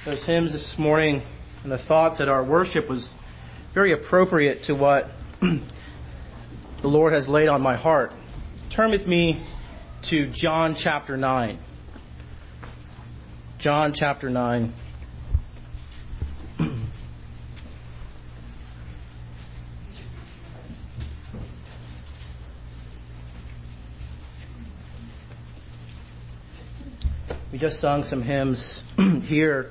Those hymns this morning and the thoughts at our worship was very appropriate to what the Lord has laid on my heart. Turn with me to John chapter 9. John chapter 9. We just sung some hymns here.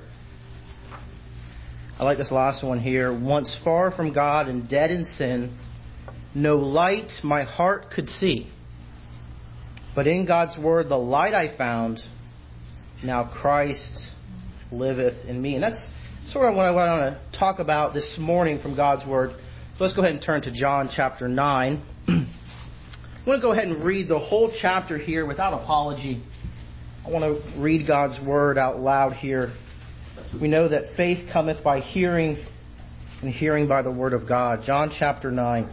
I like this last one here. Once far from God and dead in sin, no light my heart could see. But in God's word, the light I found, now Christ liveth in me. And that's sort of what I want to talk about this morning from God's word. So let's go ahead and turn to John chapter 9. I want to go ahead and read the whole chapter here without apology. I want to read God's word out loud here. We know that faith cometh by hearing, and hearing by the word of God. John chapter 9.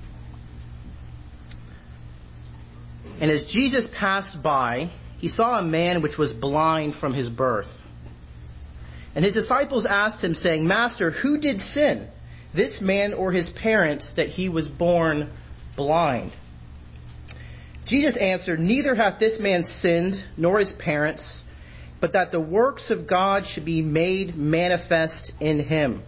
And as Jesus passed by, he saw a man which was blind from his birth. And his disciples asked him, saying, Master, who did sin, this man or his parents, that he was born blind? Jesus answered, Neither hath this man sinned, nor his parents, but that the works of God should be made manifest in him.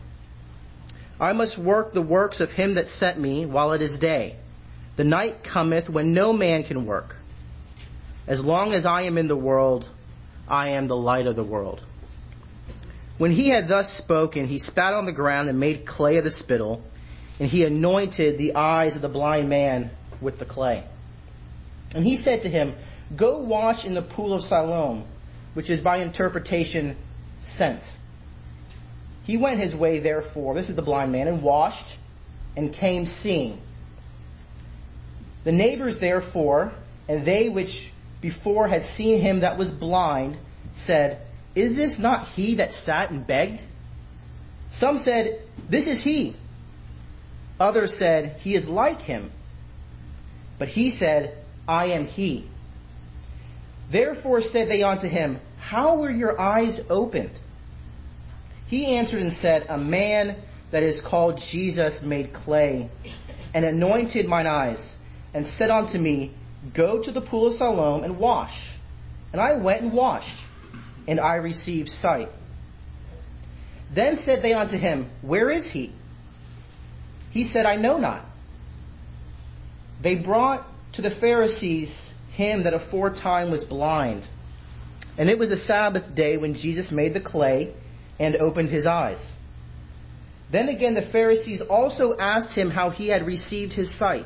I must work the works of him that sent me while it is day. The night cometh when no man can work. As long as I am in the world, I am the light of the world. When he had thus spoken, he spat on the ground and made clay of the spittle, and he anointed the eyes of the blind man with the clay. And he said to him, Go wash in the pool of Siloam, which is by interpretation sent. He went his way therefore, this is the blind man, and washed, and came seeing. The neighbors therefore, and they which before had seen him that was blind, said, Is this not he that sat and begged? Some said, This is he. Others said, He is like him. But he said, I am he. Therefore said they unto him, How were your eyes opened? He answered and said, A man that is called Jesus made clay, and anointed mine eyes, and said unto me, Go to the pool of Siloam and wash. And I went and washed, and I received sight. Then said they unto him, Where is he? He said, I know not. They brought to the Pharisees him that aforetime was blind. And it was a Sabbath day when Jesus made the clay and opened his eyes. Then again the Pharisees also asked him how he had received his sight.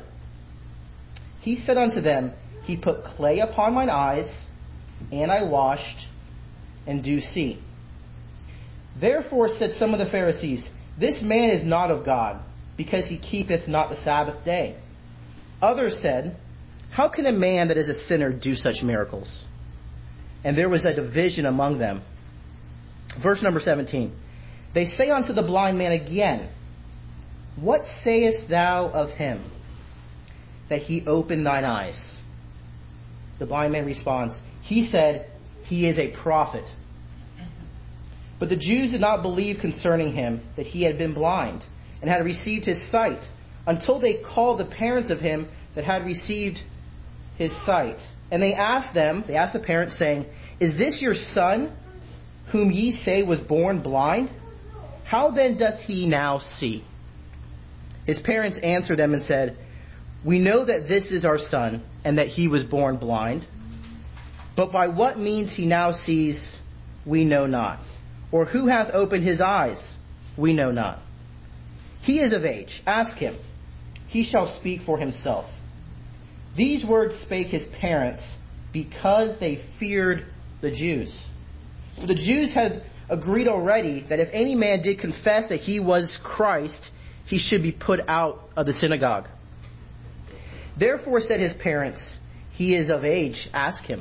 He said unto them, He put clay upon mine eyes, and I washed, and do see. Therefore said some of the Pharisees, This man is not of God, because he keepeth not the Sabbath day. Others said, How can a man that is a sinner do such miracles? And there was a division among them. Verse number 17. They say unto the blind man again, What sayest thou of him, that he opened thine eyes? The blind man responds, He said, He is a prophet. But the Jews did not believe concerning him that he had been blind, and had received his sight, until they called the parents of him that had received his sight. And they asked the parents, saying, Is this your son, whom ye say was born blind? How then doth he now see? His parents answered them and said, We know that this is our son, and that he was born blind. But by what means he now sees, we know not. Or who hath opened his eyes, we know not. He is of age, ask him. He shall speak for himself. These words spake his parents, because they feared the Jews. For the Jews had agreed already that if any man did confess that he was Christ, he should be put out of the synagogue. Therefore said his parents, He is of age, ask him.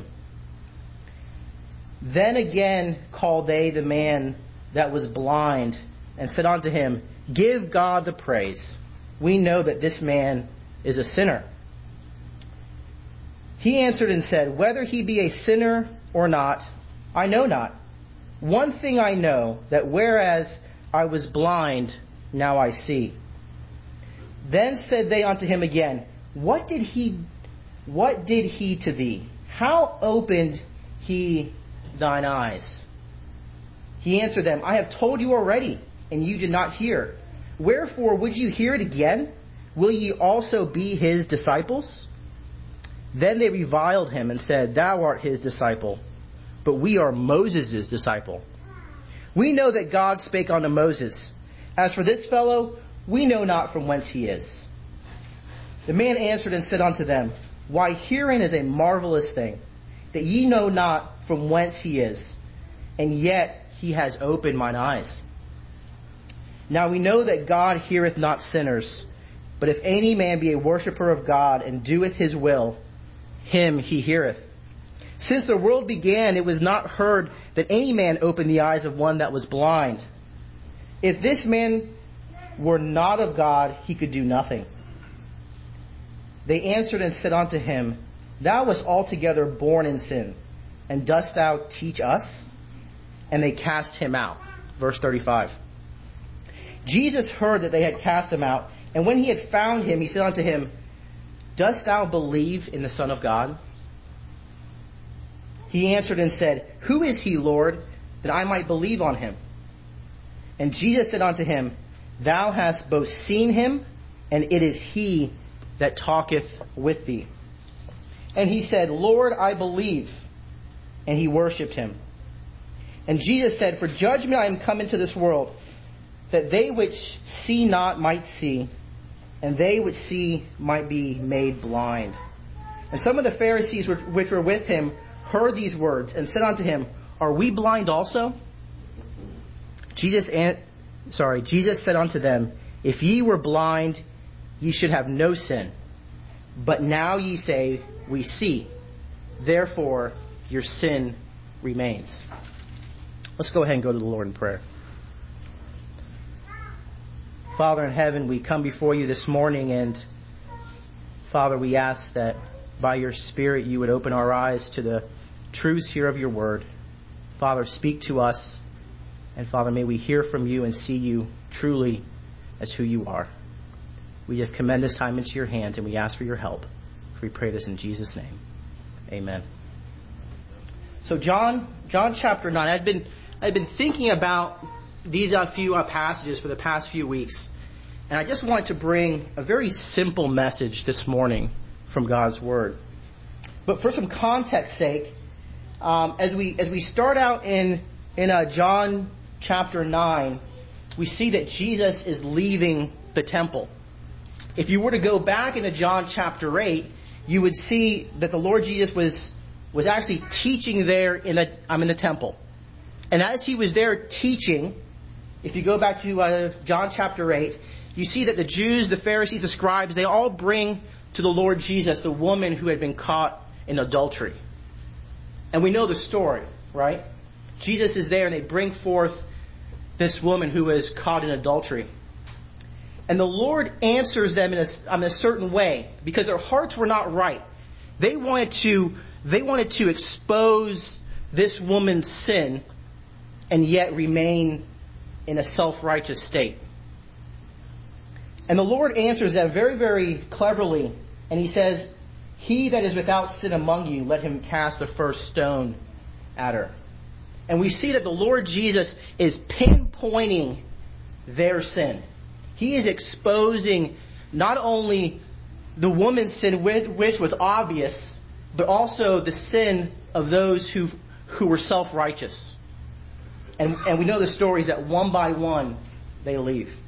Then again called they the man that was blind, and said unto him, Give God the praise. We know that this man is a sinner. He answered and said, Whether he be a sinner or not, I know not. One thing I know, that whereas I was blind, now I see. Then said they unto him again, What did he to thee? How opened he thine eyes? He answered them, I have told you already, and you did not hear. Wherefore would you hear it again? Will ye also be his disciples? Then they reviled him and said, Thou art his disciple, but we are Moses' disciple. We know that God spake unto Moses. As for this fellow, we know not from whence he is. The man answered and said unto them, Why, herein is a marvelous thing, that ye know not from whence he is, and yet he has opened mine eyes. Now we know that God heareth not sinners, but if any man be a worshipper of God and doeth his will, him he heareth. Since the world began, it was not heard that any man opened the eyes of one that was blind. If this man were not of God, he could do nothing. They answered and said unto him, Thou wast altogether born in sin, and dost thou teach us? And they cast him out. Verse 35. Jesus heard that they had cast him out, and when he had found him, he said unto him, Dost thou believe in the Son of God? He answered and said, Who is he, Lord, that I might believe on him? And Jesus said unto him, Thou hast both seen him, and it is he that talketh with thee. And he said, Lord, I believe. And he worshipped him. And Jesus said, For judgment I am come into this world, that they which see not might see, and they which see might be made blind. And some of the Pharisees which were with him heard these words, and said unto him, Are we blind also? Jesus said unto them, If ye were blind, ye should have no sin. But now ye say, We see. Therefore, your sin remains. Let's go ahead and go to the Lord in prayer. Father in heaven, we come before you this morning, and Father, we ask that by your Spirit you would open our eyes to the truths here of your word. Father, speak to us, and Father, may we hear from you and see you truly as who you are. We just commend this time into your hands, and we ask for your help. We pray this in Jesus' name. Amen. So John chapter 9, I've been thinking about these few passages for the past few weeks, and I just want to bring a very simple message this morning from God's Word. But for some context sake, as we start out in John chapter 9, we see that Jesus is leaving the temple. If you were to go back into John chapter 8, you would see that the Lord Jesus was actually teaching there in the temple. And as he was there teaching, if you go back to John chapter 8, you see that the Jews, the Pharisees, the scribes, they all bring to the Lord Jesus the woman who had been caught in adultery. And we know the story, right? Jesus is there and they bring forth this woman who was caught in adultery. And the Lord answers them in a certain way because their hearts were not right. They wanted to expose this woman's sin and yet remain in a self-righteous state. And the Lord answers them very, very cleverly. And he says, He that is without sin among you, let him cast the first stone at her. And we see that the Lord Jesus is pinpointing their sin. He is exposing not only the woman's sin, which was obvious, but also the sin of those who were self-righteous. And we know the stories that one by one they leave.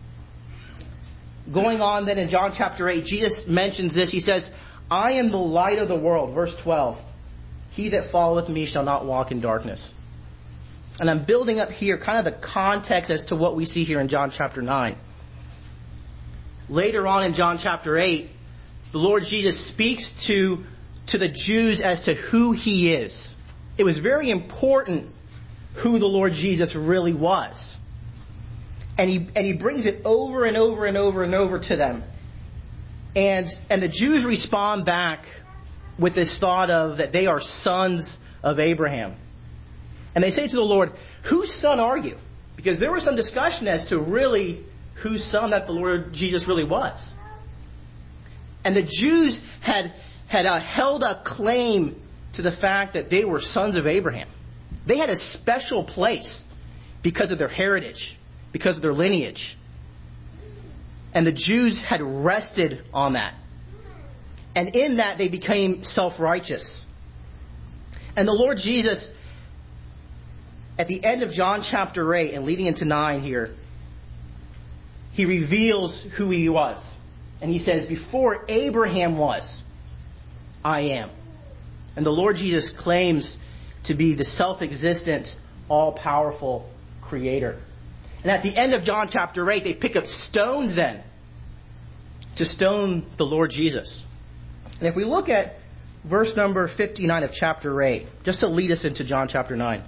Going on then in John chapter 8, Jesus mentions this. He says, I am the light of the world. Verse 12. He that followeth me shall not walk in darkness. And I'm building up here kind of the context as to what we see here in John chapter 9. Later on in John chapter 8, the Lord Jesus speaks to the Jews as to who he is. It was very important who the Lord Jesus really was. And he brings it over and over and over and over to them. And the Jews respond back with this thought of that they are sons of Abraham. And they say to the Lord, whose son are you? Because there was some discussion as to really whose son that the Lord Jesus really was. And the Jews had held a claim to the fact that they were sons of Abraham. They had a special place because of their heritage, because of their lineage. And the Jews had rested on that. And in that they became self-righteous. And the Lord Jesus, at the end of John chapter 8 and leading into 9 here, he reveals who he was. And he says, before Abraham was, I am. And the Lord Jesus claims to be the self-existent, all-powerful creator. And at the end of John chapter 8, they pick up stones then to stone the Lord Jesus. And if we look at verse number 59 of chapter 8, just to lead us into John chapter 9.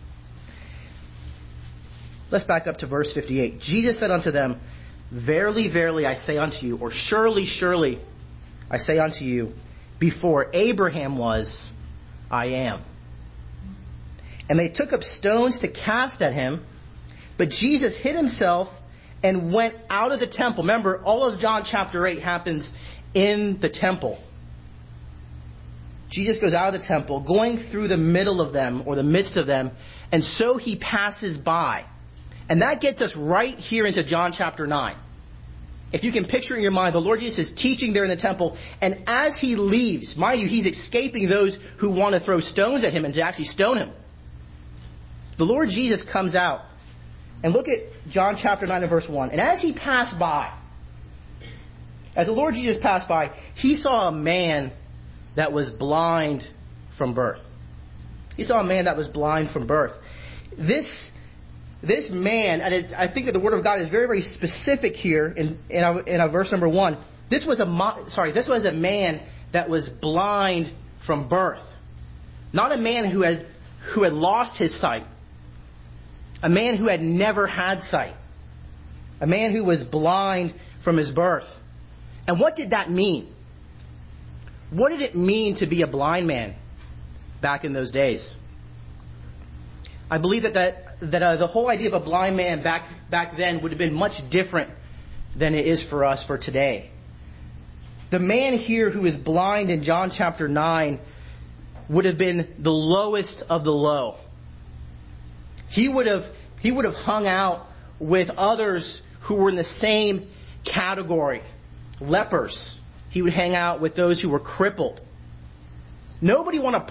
Let's back up to verse 58. Jesus said unto them, verily, verily, I say unto you, or surely, surely, I say unto you, before Abraham was, I am. And they took up stones to cast at him, but Jesus hid himself and went out of the temple. Remember, all of John chapter 8 happens in the temple. Jesus goes out of the temple, going through the middle of them, or the midst of them, and so he passes by. And that gets us right here into John chapter 9. If you can picture in your mind, the Lord Jesus is teaching there in the temple, and as he leaves, mind you, he's escaping those who want to throw stones at him and to actually stone him. The Lord Jesus comes out. And look at John chapter 9 and verse 1. And as he passed by, as the Lord Jesus passed by, he saw a man that was blind from birth. He saw a man that was blind from birth. This man, and I think that the Word of God is very, very specific here in verse number 1. This was a man that was blind from birth. Not a man who had lost his sight. A man who had never had sight. A man who was blind from his birth. And what did that mean? What did it mean to be a blind man back in those days? I believe that the whole idea of a blind man back then would have been much different than it is for us for today. The man here who is blind in John chapter 9 would have been the lowest of the low. He would have hung out with others who were in the same category. Lepers. He would hang out with those who were crippled. Nobody wanted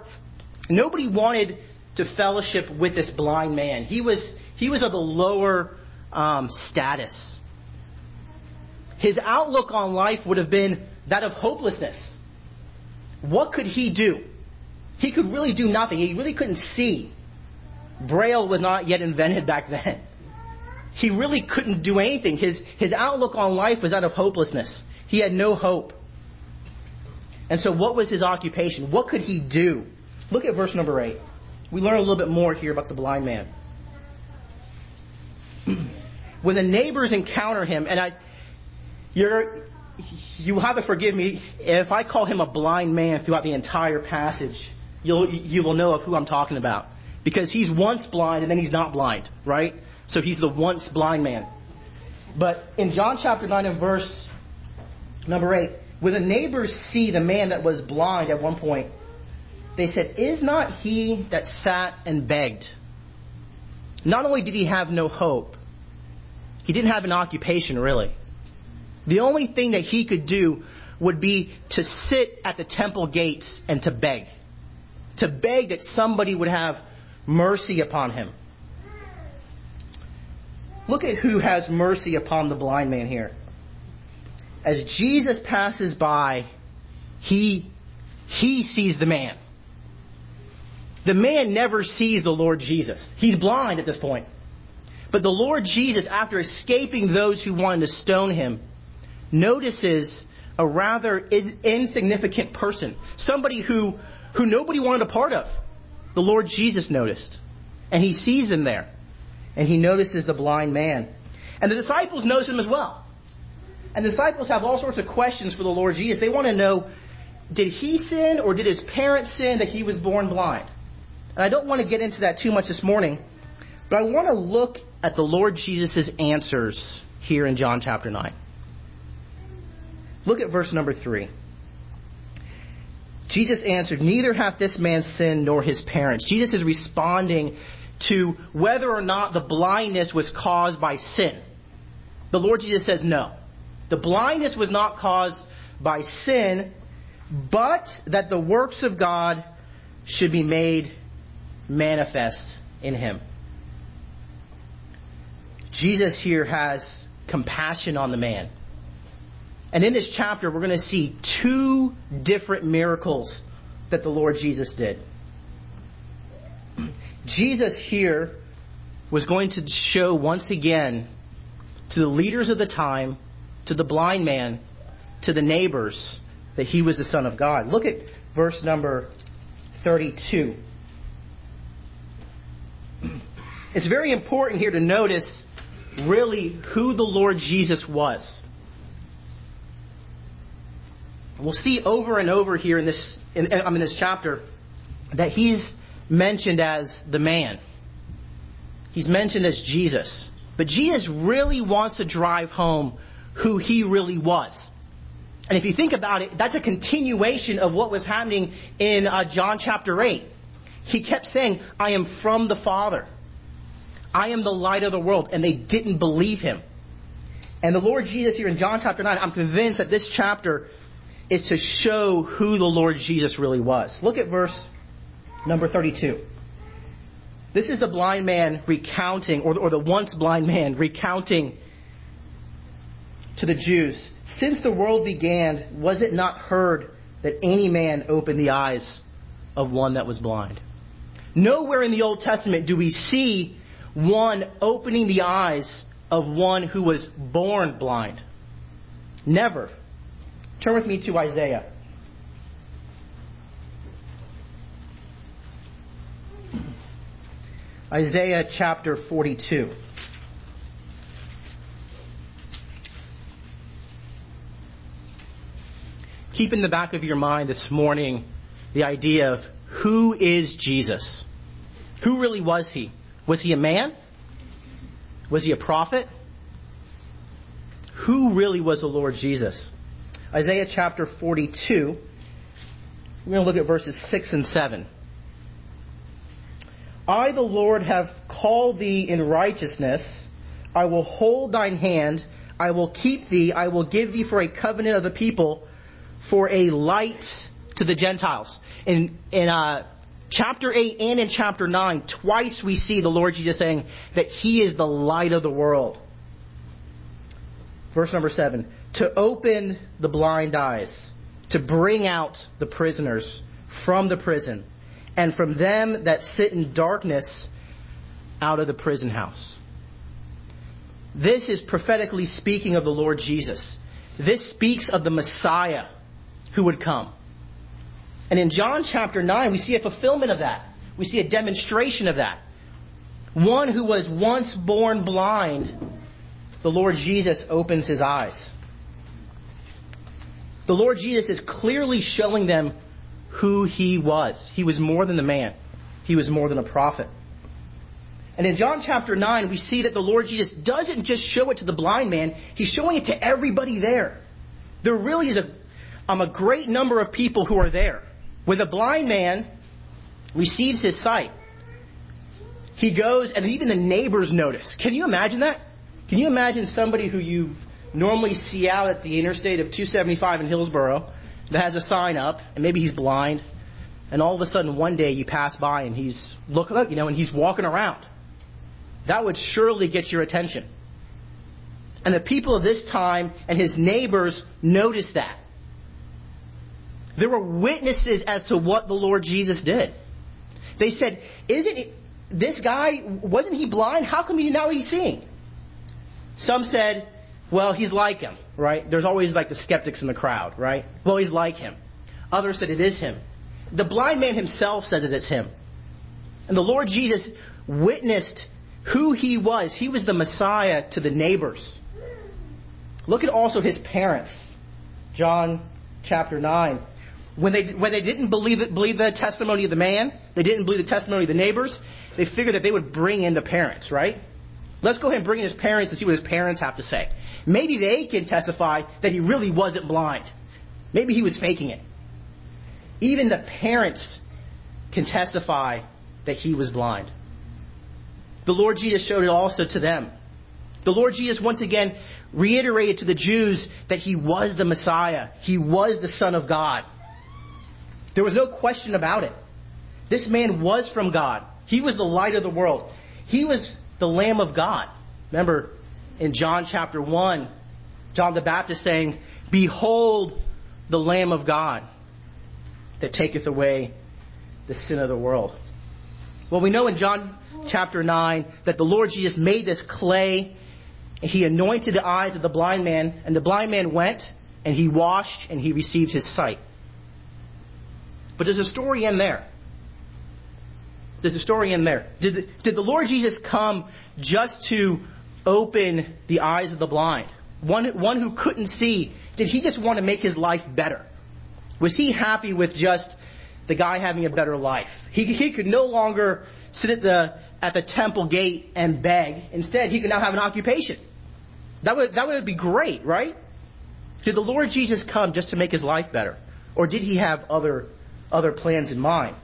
to fellowship with this blind man. He was of the lower status. His outlook on life would have been that of hopelessness. What could he do? He could really do nothing. He really couldn't see. Braille was not yet invented back then. He really couldn't do anything. His outlook on life was that of hopelessness. He had no hope. And so what was his occupation? What could he do? Look at verse number 8. We learn a little bit more here about the blind man. When the neighbors encounter him, and you have to forgive me if I call him a blind man throughout the entire passage. You will know of who I'm talking about. Because he's once blind and then he's not blind, right? So he's the once blind man. But in John chapter 9 and verse number 8, when the neighbors see the man that was blind at one point, they said, is not he that sat and begged? Not only did he have no hope, he didn't have an occupation really. The only thing that he could do would be to sit at the temple gates and to beg. To beg that somebody would have mercy upon him. Look at who has mercy upon the blind man here. As Jesus passes by, he sees the man. The man never sees the Lord Jesus. He's blind at this point. But the Lord Jesus, after escaping those who wanted to stone him, notices a rather insignificant person. Somebody who nobody wanted a part of. The Lord Jesus noticed. And he sees him there. And he notices the blind man. And the disciples notice him as well. And the disciples have all sorts of questions for the Lord Jesus. They want to know, did he sin or did his parents sin that he was born blind? And I don't want to get into that too much this morning, but I want to look at the Lord Jesus' answers here in John chapter 9. Look at verse number 3. Jesus answered, "Neither hath this man sinned nor his parents." Jesus is responding to whether or not the blindness was caused by sin. The Lord Jesus says no. The blindness was not caused by sin, but that the works of God should be made manifest in him. Jesus here has compassion on the man. And in this chapter, we're going to see two different miracles that the Lord Jesus did. Jesus here was going to show once again to the leaders of the time, to the blind man, to the neighbors, that he was the Son of God. Look at verse number 32. It's very important here to notice really who the Lord Jesus was. We'll see over and over here in this chapter that he's mentioned as the man. He's mentioned as Jesus. But Jesus really wants to drive home who he really was. And if you think about it, that's a continuation of what was happening in John chapter 8. He kept saying, "I am from the Father. I am the light of the world." And they didn't believe him. And the Lord Jesus here in John chapter 9, I'm convinced that this chapter is to show who the Lord Jesus really was. Look at verse number 32. This is the blind man recounting, or the once blind man recounting to the Jews, "Since the world began, was it not heard that any man opened the eyes of one that was blind?" Nowhere in the Old Testament do we see one opening the eyes of one who was born blind. Never. Turn with me to Isaiah. Isaiah chapter 42. Keep in the back of your mind this morning the idea of who is Jesus? Who really was he? Was he a man? Was he a prophet? Who really was the Lord Jesus? Isaiah chapter 42. We're going to look at verses 6 and 7. "I, the Lord, have called thee in righteousness. I will hold thine hand. I will keep thee. I will give thee for a covenant of the people, for a light to the Gentiles." In chapter 8 and in chapter 9, twice we see the Lord Jesus saying that he is the light of the world. Verse number 7. "To open the blind eyes, to bring out the prisoners from the prison, and from them that sit in darkness out of the prison house." This is prophetically speaking of the Lord Jesus. This speaks of the Messiah who would come. And in John chapter 9, we see a fulfillment of that. We see a demonstration of that. One who was once born blind, the Lord Jesus opens his eyes. The Lord Jesus is clearly showing them who he was. He was more than a man. He was more than a prophet. And in John chapter 9, we see that the Lord Jesus doesn't just show it to the blind man. He's showing it to everybody there. There really is a great number of people who are there. When the blind man receives his sight, he goes, and even the neighbors notice. Can you imagine that? Can you imagine somebody who you normally see out at the interstate of 275 in Hillsborough that has a sign up, and maybe he's blind, and all of a sudden one day you pass by and he's and he's walking around. That would surely get your attention. And the people of this time and his neighbors noticed that. There were witnesses as to what the Lord Jesus did. They said, this guy, wasn't he blind? How come now he's seeing? Some said, well, he's like him, right? There's always like the skeptics in the crowd, right? Well, he's like him. Others said it is him. The blind man himself says that it's him. And the Lord Jesus witnessed who he was. He was the Messiah to the neighbors. Look at also his parents. John chapter 9. When they didn't believe the testimony of the man, they didn't believe the testimony of the neighbors, they figured that they would bring in the parents, right? Let's go ahead and bring in his parents and see what his parents have to say. Maybe they can testify that he really wasn't blind. Maybe he was faking it. Even the parents can testify that he was blind. The Lord Jesus showed it also to them. The Lord Jesus once again reiterated to the Jews that he was the Messiah. He was the Son of God. There was no question about it. This man was from God. He was the light of the world. He was the Lamb of God. Remember in John chapter 1, John the Baptist saying, "Behold the Lamb of God that taketh away the sin of the world." Well, we know in John chapter 9 that the Lord Jesus made this clay and he anointed the eyes of the blind man, and the blind man went and he washed and he received his sight. But does the story end there? Does the story end there? Did the Lord Jesus come just to open the eyes of the blind? One who couldn't see, did he just want to make his life better? Was he happy with just the guy having a better life? He could no longer sit at the temple gate and beg. Instead, he could now have an occupation. That would be great, right? Did the Lord Jesus come just to make his life better? Or did he have other plans in mind?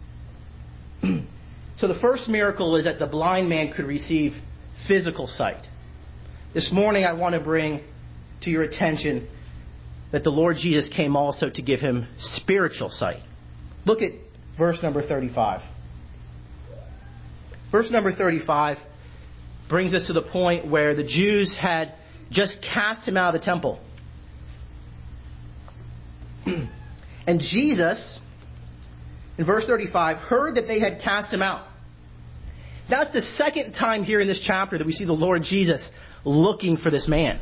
So the first miracle is that the blind man could receive physical sight. This morning I want to bring to your attention that the Lord Jesus came also to give him spiritual sight. Look at verse number 35. Verse number 35 brings us to the point where the Jews had just cast him out of the temple. And Jesus, in verse 35, heard that they had cast him out. That's the second time here in this chapter that we see the Lord Jesus looking for this man.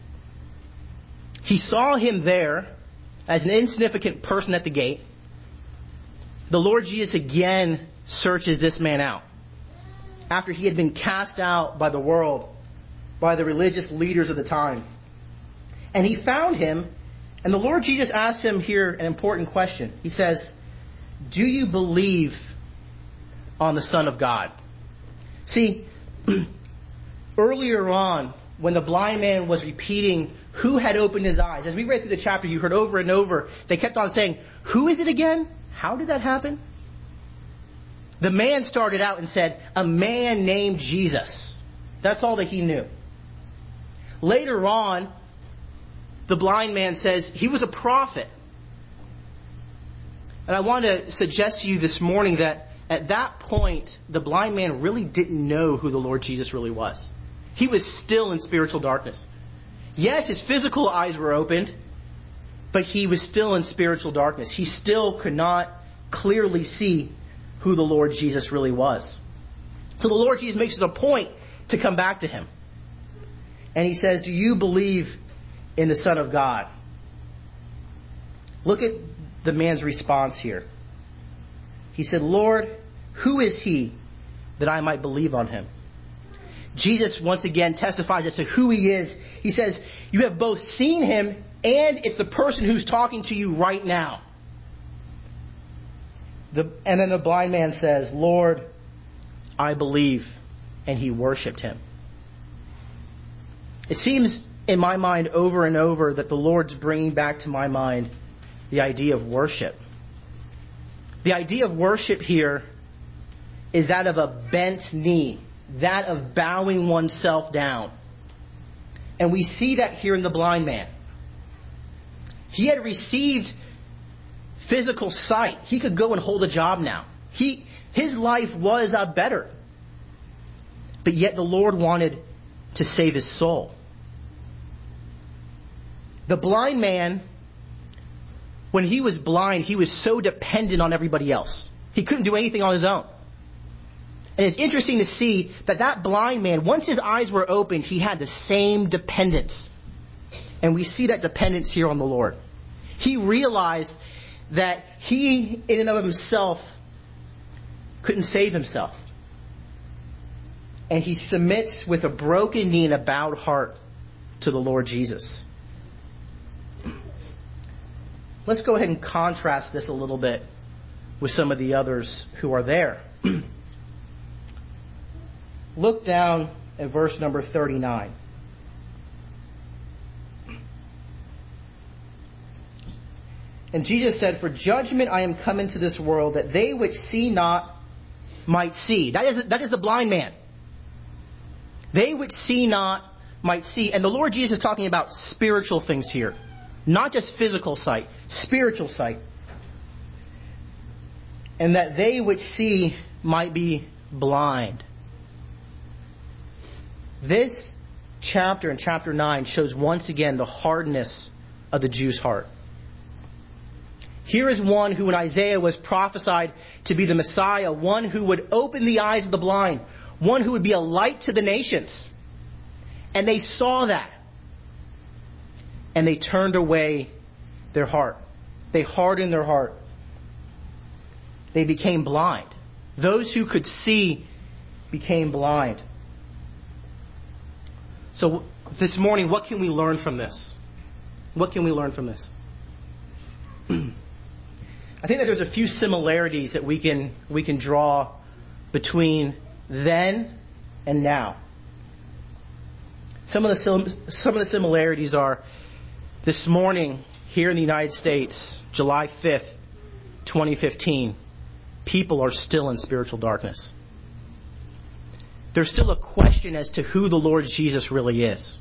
He saw him there as an insignificant person at the gate. The Lord Jesus again searches this man out. After he had been cast out by the world, by the religious leaders of the time. And he found him, and the Lord Jesus asks him here an important question. He says, "Do you believe on the Son of God?" See, earlier on, when the blind man was repeating who had opened his eyes, as we read through the chapter, you heard over and over, they kept on saying, "Who is it again? How did that happen?" The man started out and said, "A man named Jesus." That's all that he knew. Later on, the blind man says he was a prophet. And I want to suggest to you this morning that at that point, the blind man really didn't know who the Lord Jesus really was. He was still in spiritual darkness. Yes, his physical eyes were opened, but he was still in spiritual darkness. He still could not clearly see who the Lord Jesus really was. So the Lord Jesus makes it a point to come back to him. And he says, "Do you believe in the Son of God?" Look at the man's response here. He said, "Lord, who is he that I might believe on him?" Jesus once again testifies as to who he is. He says, "You have both seen him, and it's the person who's talking to you right now." And then the blind man says, "Lord, I believe," and he worshipped him. It seems in my mind over and over that the Lord's bringing back to my mind the idea of worship. The idea of worship here is that of a bent knee, that of bowing oneself down. And we see that here in the blind man. He had received physical sight. He could go and hold a job now. His life was better. But yet the Lord wanted to save his soul. The blind man, when he was blind, he was so dependent on everybody else. He couldn't do anything on his own. And it's interesting to see that blind man, once his eyes were opened, he had the same dependence. And we see that dependence here on the Lord. He realized that he, in and of himself, couldn't save himself. And he submits with a broken knee and a bowed heart to the Lord Jesus. let's go ahead and contrast this a little bit with some of the others who are there. Look down at verse number 39. And Jesus said, "For judgment I am come into this world, that they which see not might see." That is the blind man. They which see not might see. And the Lord Jesus is talking about spiritual things here. Not just physical sight, spiritual sight. And that they which see might be blind. This chapter, in chapter 9, shows once again the hardness of the Jews' heart. Here is one who in Isaiah was prophesied to be the Messiah, one who would open the eyes of the blind, one who would be a light to the nations. And they saw that. And they turned away their heart. They hardened their heart. They became blind. Those who could see became blind. So this morning, what can we learn from this? What can we learn from this? I think that there's a few similarities that we can draw between then and now. Some of the similarities are this morning here in the United States, July 5th, 2015, people are still in spiritual darkness. There's still a question as to who the Lord Jesus really is.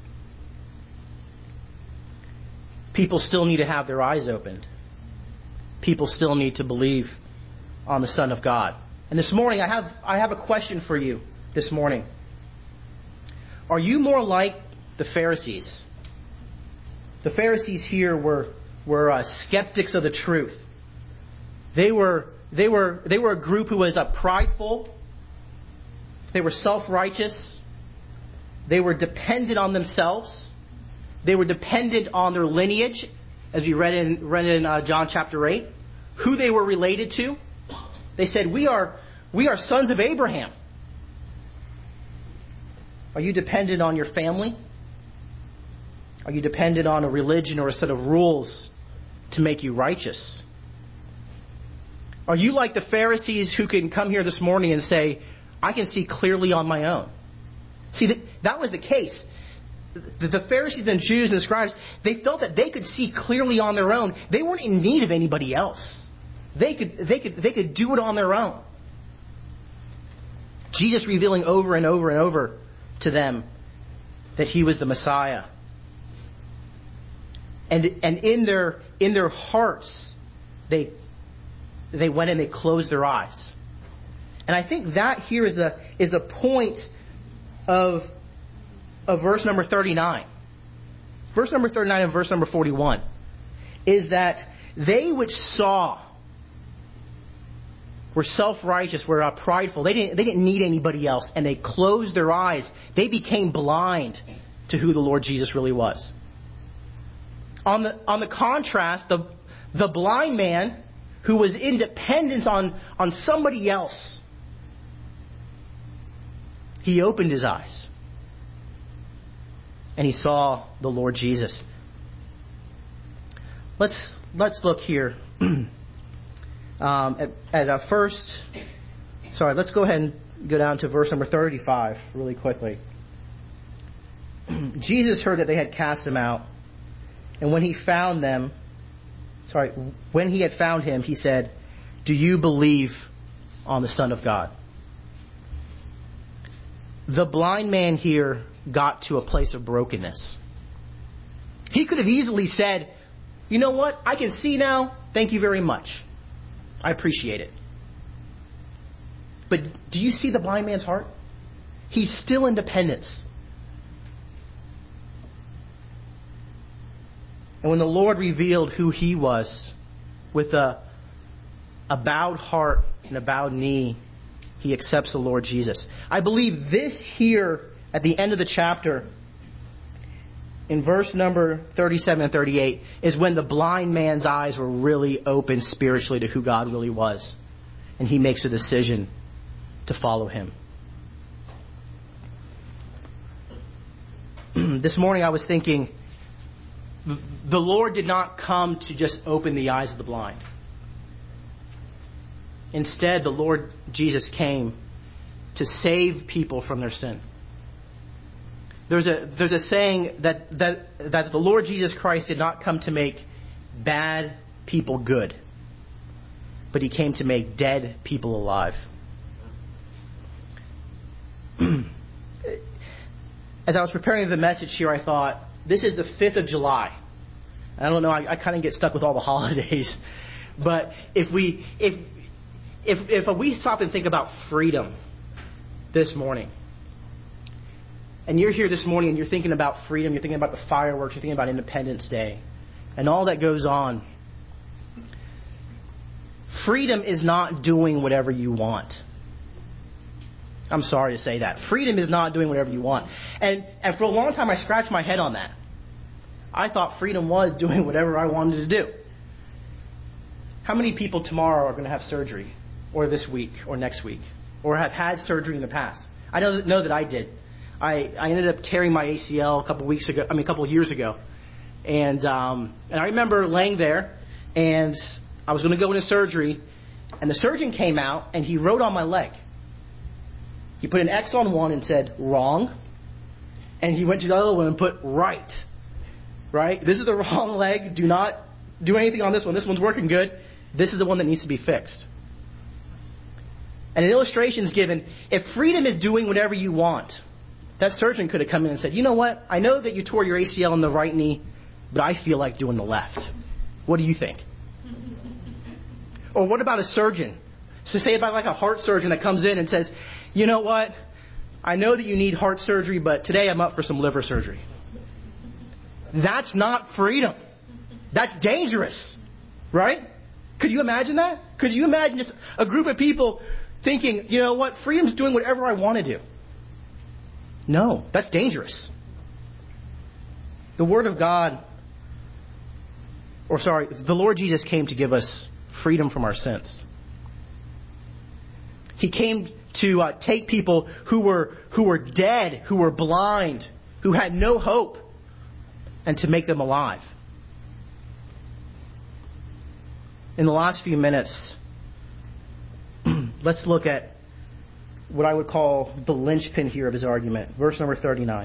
People still need to have their eyes opened. People still need to believe on the Son of God. And this morning, I have a question for you this morning. Are you more like the Pharisees? The Pharisees here were skeptics of the truth. They were a group who was prideful. They were self-righteous. They were dependent on themselves. They were dependent on their lineage, as we read in John chapter 8. Who they were related to. They said, we are sons of Abraham. Are you dependent on your family? Are you dependent on a religion or a set of rules to make you righteous? Are you like the Pharisees who can come here this morning and say, I can see clearly on my own? See, that was the case. The Pharisees and Jews and the scribes, they felt that they could see clearly on their own. They weren't in need of anybody else. They could do it on their own. Jesus revealing over and over and over to them that He was the Messiah. And in their hearts, they went and they closed their eyes. And I think that here is the point of verse number 39. Verse number 39 and verse number 41 is that they which saw were self-righteous, were prideful. They didn't need anybody else, and they closed their eyes. They became blind to who the Lord Jesus really was. On the contrast, the blind man who was in dependence on somebody else, he opened his eyes and he saw the Lord Jesus. Let's look here at first. Sorry, let's go ahead and go down to verse number 35 really quickly. Jesus heard that they had cast him out, and when he had found him, he said, "Do you believe on the Son of God?" The blind man here got to a place of brokenness. He could have easily said, "You know what? I can see now. Thank you very much. I appreciate it." But do you see the blind man's heart? He's still in dependence. And when the Lord revealed who He was, with a bowed heart and a bowed knee, he accepts the Lord Jesus. I believe this here at the end of the chapter, in verse number 37 and 38, is when the blind man's eyes were really opened spiritually to who God really was. And he makes a decision to follow Him. This morning I was thinking, The Lord did not come to just open the eyes of the blind. Instead, the Lord Jesus came to save people from their sin. There's a saying that the Lord Jesus Christ did not come to make bad people good, but He came to make dead people alive. As I was preparing the message here, I thought, this is the 5th of July. I don't know, I kind of get stuck with all the holidays. But if we stop and think about freedom this morning, and you're here this morning and you're thinking about freedom, you're thinking about the fireworks, you're thinking about Independence Day, and all that goes on. Freedom is not doing whatever you want. I'm sorry to say that. Freedom is not doing whatever you want. And for a long time I scratched my head on that. I thought freedom was doing whatever I wanted to do. How many people tomorrow are going to have surgery? Or this week? Or next week? Or have had surgery in the past? I know that I did. I ended up tearing my ACL a couple of years ago. And I remember laying there and I was going to go into surgery, and the surgeon came out and he wrote on my leg. He put an X on one and said, wrong. And he went to the other one and put right. Right? This is the wrong leg. Do not do anything on this one. This one's working good. This is the one that needs to be fixed. And an illustration is given. If freedom is doing whatever you want, that surgeon could have come in and said, you know what? I know that you tore your ACL in the right knee, but I feel like doing the left. What do you think? Or what about a surgeon? So say about like a heart surgeon that comes in and says, you know what? I know that you need heart surgery, but today I'm up for some liver surgery. That's not freedom. That's dangerous. Right? Could you imagine that? Could you imagine just a group of people thinking, you know what? Freedom's doing whatever I want to do. No, that's dangerous. The Word of God, the Lord Jesus came to give us freedom from our sins. He came to take people who were dead, who were blind, who had no hope, and to make them alive. In the last few minutes, let's look at what I would call the linchpin here of his argument. Verse number 39.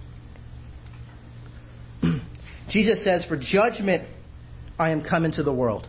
Jesus says, for judgment I am come into the world.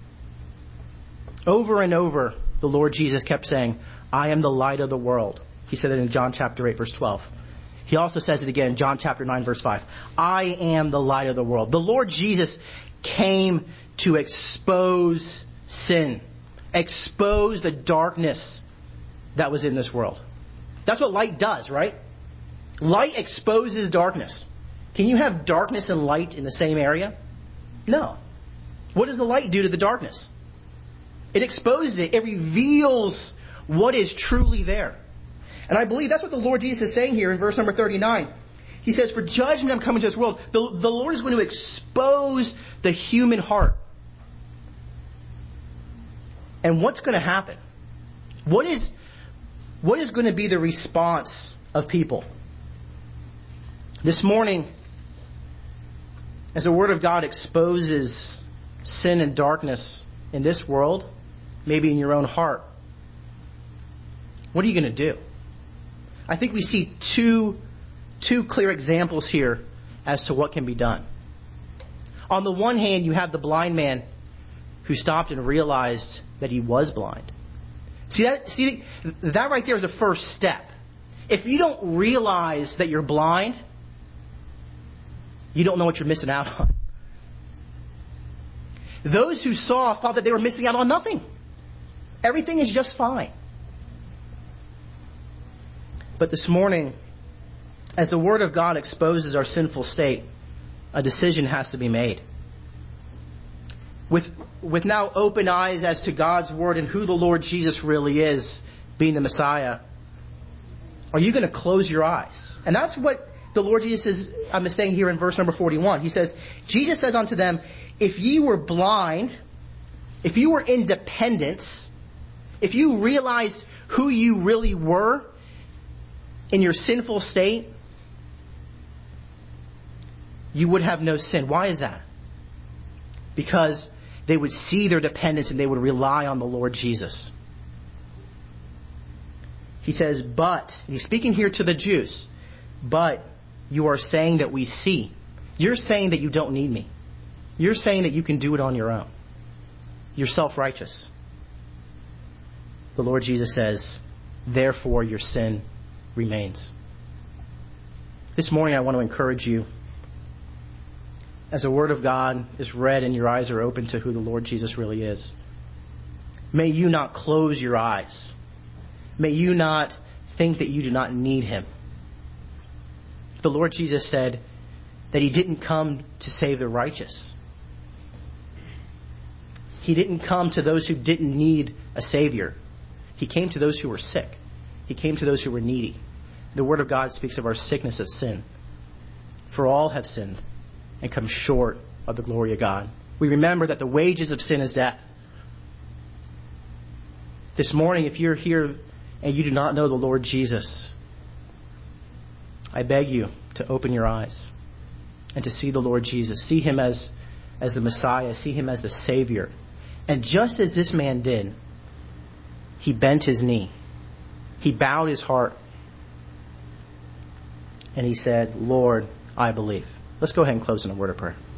Over and over, the Lord Jesus kept saying, I am the light of the world. He said it in John chapter 8, verse 12. He also says it again in John chapter 9, verse 5. I am the light of the world. The Lord Jesus came to expose sin, expose the darkness that was in this world. That's what light does, right? Light exposes darkness. Can you have darkness and light in the same area? No. What does the light do to the darkness? It exposes it. It reveals what is truly there. And I believe that's what the Lord Jesus is saying here in verse number 39. He says, for judgment I'm coming to this world. The Lord is going to expose the human heart. And what's going to happen? What is going to be the response of people? This morning, as the Word of God exposes sin and darkness in this world, maybe in your own heart, what are you going to do? I think we see two clear examples here as to what can be done. On the one hand, you have the blind man who stopped and realized that he was blind. See that right there is the first step. If you don't realize that you're blind, you don't know what you're missing out on. Those who saw thought that they were missing out on nothing. Everything is just fine. But this morning, as the Word of God exposes our sinful state, a decision has to be made. With now open eyes as to God's Word and who the Lord Jesus really is, being the Messiah, are you going to close your eyes? And that's what the Lord Jesus is saying here in verse number 41. He says, Jesus says unto them, if ye were blind, if you were in dependence, if you realized who you really were in your sinful state, you would have no sin. Why is that? Because they would see their dependence and they would rely on the Lord Jesus. He says, but, and he's speaking here to the Jews, but you are saying that we see. You're saying that you don't need me. You're saying that you can do it on your own. You're self-righteous. The Lord Jesus says, therefore your sin remains. This morning I want to encourage you, as the Word of God is read and your eyes are open to who the Lord Jesus really is, may you not close your eyes. May you not think that you do not need Him. The Lord Jesus said that He didn't come to save the righteous. He didn't come to those who didn't need a Savior. He came to those who were sick. He came to those who were needy. The Word of God speaks of our sickness as sin. For all have sinned and come short of the glory of God. We remember that the wages of sin is death. This morning, if you're here and you do not know the Lord Jesus, I beg you to open your eyes and to see the Lord Jesus. See Him as the Messiah. See Him as the Savior. And just as this man did, he bent his knee. He bowed his heart. And he said, Lord, I believe. Let's go ahead and close in a word of prayer.